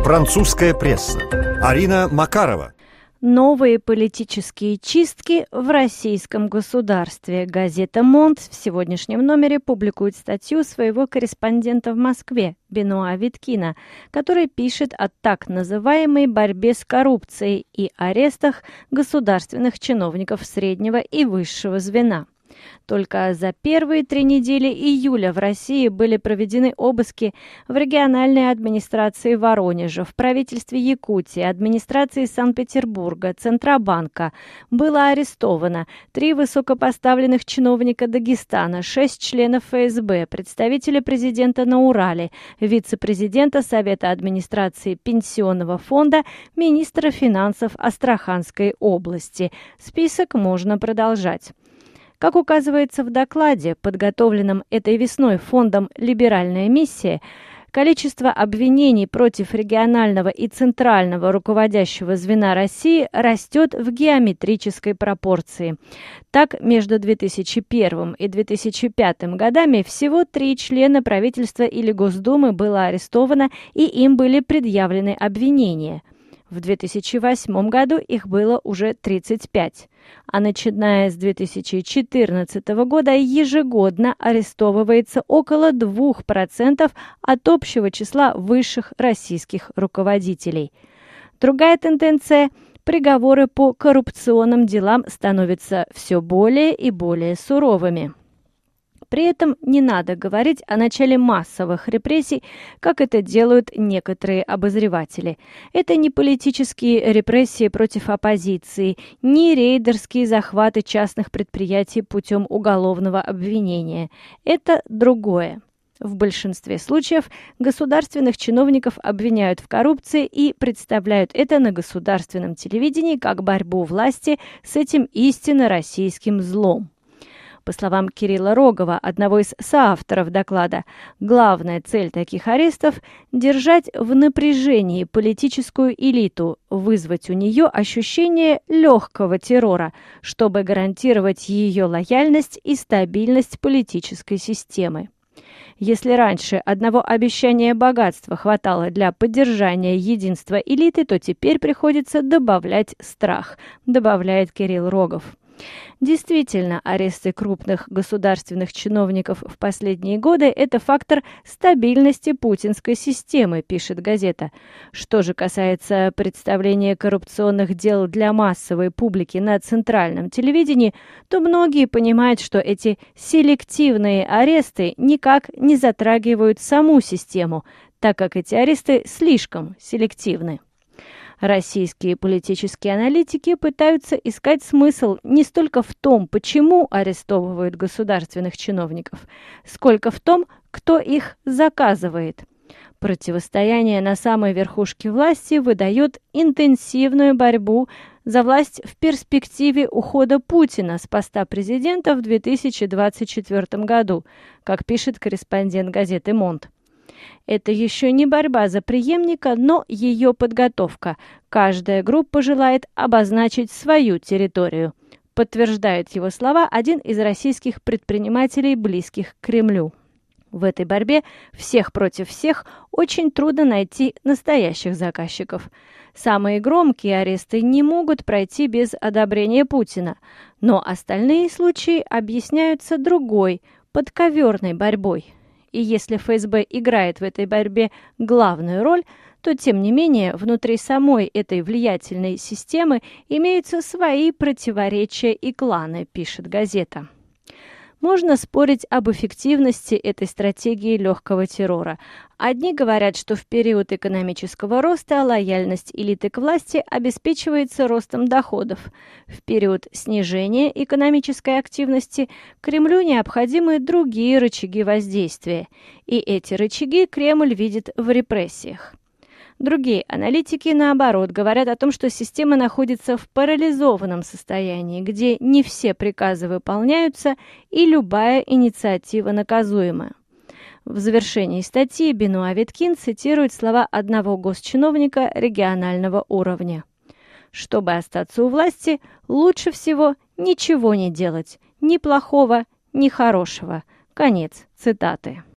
Французская пресса. Арина Макарова. Новые политические чистки в российском государстве. Газета «Монт» в сегодняшнем номере публикует статью своего корреспондента в Москве Бенуа Виткина, который пишет о так называемой борьбе с коррупцией и арестах государственных чиновников среднего и высшего звена. Только за первые 3 недели июля в России были проведены обыски в региональной администрации Воронежа, в правительстве Якутии, администрации Санкт-Петербурга, Центробанка. Было арестовано 3 высокопоставленных чиновника Дагестана, 6 членов ФСБ, представителя президента на Урале, вице-президента Совета администрации Пенсионного фонда, министра финансов Астраханской области. Список можно продолжать. Как указывается в докладе, подготовленном этой весной фондом «Либеральная миссия», количество обвинений против регионального и центрального руководящего звена России растет в геометрической пропорции. Так, между 2001 и 2005 годами всего 3 члена правительства или Госдумы было арестовано и им были предъявлены обвинения. В 2008 году их было уже 35, а начиная с 2014 года ежегодно арестовывается около 2% от общего числа высших российских руководителей. Другая тенденция – приговоры по коррупционным делам становятся все более и более суровыми. При этом не надо говорить о начале массовых репрессий, как это делают некоторые обозреватели. Это не политические репрессии против оппозиции, не рейдерские захваты частных предприятий путем уголовного обвинения. Это другое. В большинстве случаев государственных чиновников обвиняют в коррупции и представляют это на государственном телевидении как борьбу власти с этим истинно российским злом. По словам Кирилла Рогова, одного из соавторов доклада, главная цель таких арестов – держать в напряжении политическую элиту, вызвать у нее ощущение легкого террора, чтобы гарантировать ее лояльность и стабильность политической системы. Если раньше одного обещания богатства хватало для поддержания единства элиты, то теперь приходится добавлять страх, добавляет Кирилл Рогов. Действительно, аресты крупных государственных чиновников в последние годы – это фактор стабильности путинской системы, пишет газета. Что же касается представления коррупционных дел для массовой публики на центральном телевидении, то многие понимают, что эти селективные аресты никак не затрагивают саму систему, так как эти аресты слишком селективны. Российские политические аналитики пытаются искать смысл не столько в том, почему арестовывают государственных чиновников, сколько в том, кто их заказывает. Противостояние на самой верхушке власти выдает интенсивную борьбу за власть в перспективе ухода Путина с поста президента в 2024 году, как пишет корреспондент газеты «Монт». Это еще не борьба за преемника, но ее подготовка. Каждая группа желает обозначить свою территорию. Подтверждает его слова один из российских предпринимателей, близких к Кремлю. В этой борьбе всех против всех очень трудно найти настоящих заказчиков. Самые громкие аресты не могут пройти без одобрения Путина, но остальные случаи объясняются другой, подковерной борьбой. И если ФСБ играет в этой борьбе главную роль, то, тем не менее, внутри самой этой влиятельной системы имеются свои противоречия и кланы, пишет газета. Можно спорить об эффективности этой стратегии легкого террора. Одни говорят, что в период экономического роста лояльность элиты к власти обеспечивается ростом доходов. В период снижения экономической активности Кремлю необходимы другие рычаги воздействия. И эти рычаги Кремль видит в репрессиях. Другие аналитики, наоборот, говорят о том, что система находится в парализованном состоянии, где не все приказы выполняются и любая инициатива наказуема. В завершении статьи Бенуа Виткин цитирует слова одного госчиновника регионального уровня. «Чтобы остаться у власти, лучше всего ничего не делать, ни плохого, ни хорошего». Конец цитаты.